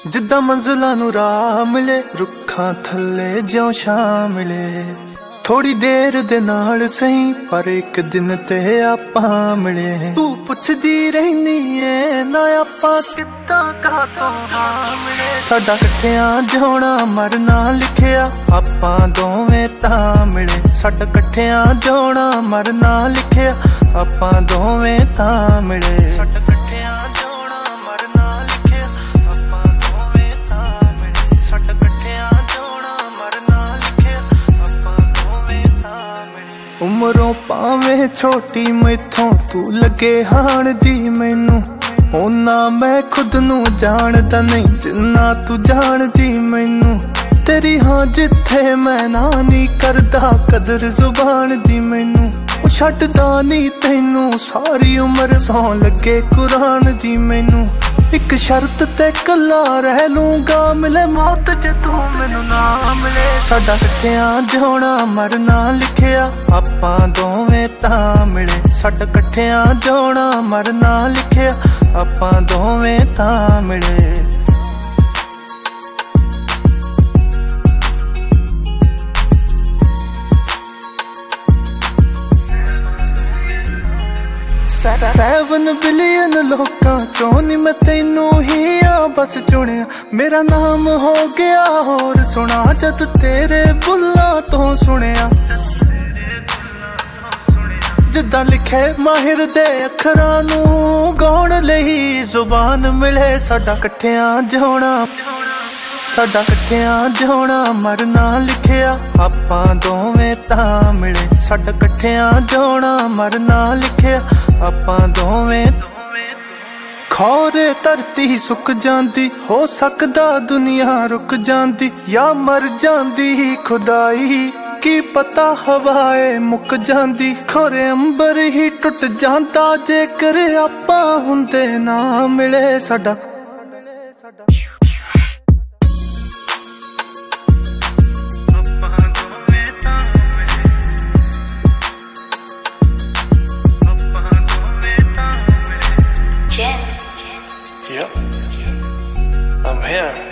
ਜਿੱਦਾਂ ਮੰਜ਼ਲਾਂ ਨੂੰ ਰਾਹ ਮਿਲੇ, ਰੁੱਖਾਂ ਥੱਲੇ ਜਿਉਂ ਛਾਂ ਮਿਲੇ। ਥੋੜੀ ਦੇਰ ਦੇ ਨਾਲ ਸਹੀ ਪਰ ਇੱਕ ਦਿਨ ਤੇ ਆਪਾਂ ਮਿਲੇ। ਤੂੰ ਪੁੱਛਦੀ ਰਹਿਨੀ ਏ ਨਾ ਆਪਾਂ ਕਿੱਦਾਂ ਕਾਹਤੋਂ ਹਾਂ ਮਿਲੇ। ਸਾਡਾ ਇਕੱਠਿਆਂ ਜਿਉਣਾ ਮਰਨਾ ਲਿਖਿਆ, ਆਪਾਂ ਦੋਵੇਂ ਤਾਂ ਮਿਲੇ। ਸਾਡਾ ਇਕੱਠਿਆਂ ਜਿਉਣਾ ਮਰਨਾ ਲਿਖਿਆ, ਆਪਾਂ ਦੋਵੇਂ ਤਾਂ ਮਿਲੇ। ਸਾਡਾ ਇਕੱਠਿਆਂ ਜਿਉਣਾ ਮਰਨਾ ਲਿਖਿਆ, ਆਪਾਂ ਦੋਵੇਂ ਤਾਂ ਮਿਲੇ। ਸਾਡਾ ਇਕੱਠਿਆਂ ਜਿਉਣਾ ਮਰਨਾ ਲਿਖਿਆ, ਆਪਾਂ ਦੋਵੇਂ ਤਾਂ ਮਿਲੇ। ਉਮਰੋਂ ਭਾਵੇਂ ਛੋਟੀ ਮੈਥੋਂ ਤੂੰ ਲੱਗੇ ਹਾਣ ਦੀ ਮੈਨੂੰ, ਓਨਾ ਮੈਂ ਖੁਦ ਨੂੰ ਜਾਣਦਾ ਨਹੀਂ ਜਿੰਨਾ ਤੂੰ ਜਾਣਦੀ ਮੈਨੂੰ। ਤੇਰੀ ਹਾਂ ਜਿੱਥੇ ਮੈਂ ਨਾ ਨਹੀਂ ਕਰਦਾ ਕਦਰ ਜ਼ੁਬਾਨ ਦੀ ਮੈਨੂੰ। ਉਹ ਛੱਡਦਾ ਨਹੀਂ ਤੈਨੂੰ ਸਾਰੀ ਉਮਰ ਸੌਂ ਲੱਗੇ ਕੁਰਾਨ ਦੀ ਮੈਨੂੰ। ਇੱਕ ਸ਼ਰਤ ਤੇ ਕੱਲਾ ਰਹਿ ਲੂੰਗਾ ਮਿਲੇ ਮੌਤ ਜੇ ਤੂੰ ਮੈਨੂੰ ਨਾ ਮਿਲੇ। ਸਾਡਾ ਇਕੱਠਿਆਂ ਜਿਉਣਾ ਮਰਨਾ ਲਿਖਿਆ, ਆਪਾਂ ਦੋਵੇਂ ਤਾਂ ਮਿਲੇ। ਸਾਡਾ ਇਕੱਠਿਆਂ ਜਿਉਣਾ ਮਰਨਾ ਲਿਖਿਆ, ਆਪਾਂ ਦੋਵੇਂ ਤਾਂ ਮਿਲੇ। $7 ਬਿਲੀਅਨ ਲੋਕਾਂ ਚੋਂ ਨੀ ਮੈਂ ਤੈਨੂੰ ਹੀ ਆ ਬਸ ਚੁਣਿਆ। ਮੇਰਾ ਨਾਮ ਹੋ ਗਿਆ ਹੋਰ ਸੁਣਾ ਜਦ ਤੇਰੇ ਬੁੱਲਾਂ ਤੋਂ ਸੁਣਿਆ। ਜਿੱਦਾਂ ਲਿਖੇ ਮਾਹਿਰ ਦੇ ਅੱਖਰਾਂ ਨੂੰ ਗਾਉਣ ਲਈ ਜ਼ੁਬਾਨ ਮਿਲੇ। ਸਾਡਾ ਇਕੱਠਿਆਂ ਜਿਉਣਾ, ਸਾਡਾ ਇਕੱਠਿਆਂ ਜਿਉਣਾ ਮਰਨਾ ਲਿਖਿਆ, ਆਪਾਂ ਦੋਵੇਂ ਤਾਂ ਮਿਲੇ। ਸਾਡਾ ਇਕੱਠਿਆਂ ਜਿਉਣਾ ਮਰਨਾ ਲਿਖਿਆ, ਆਪਾਂ ਦੋਵੇਂ। ਖੌਰੇ ਧਰਤੀ ਸੁੱਕ ਜਾਂਦੀ, ਹੋ ਸਕਦਾ ਦੁਨੀਆ ਰੁਕ ਜਾਂਦੀ ਜਾਂ ਮਰ ਜਾਂਦੀ ਖੁਦਾਈ। ਕੀ ਪਤਾ ਹਵਾਏ ਮੁੱਕ ਜਾਂਦੀ, ਖੌਰੇ ਅੰਬਰ ਹੀ ਟੁੱਟ ਜਾਂਦਾ ਜੇਕਰ ਆਪਾਂ ਹੁੰਦੇ ਨਾ ਮਿਲੇ। ਸਾਡਾ Yep, I'm here.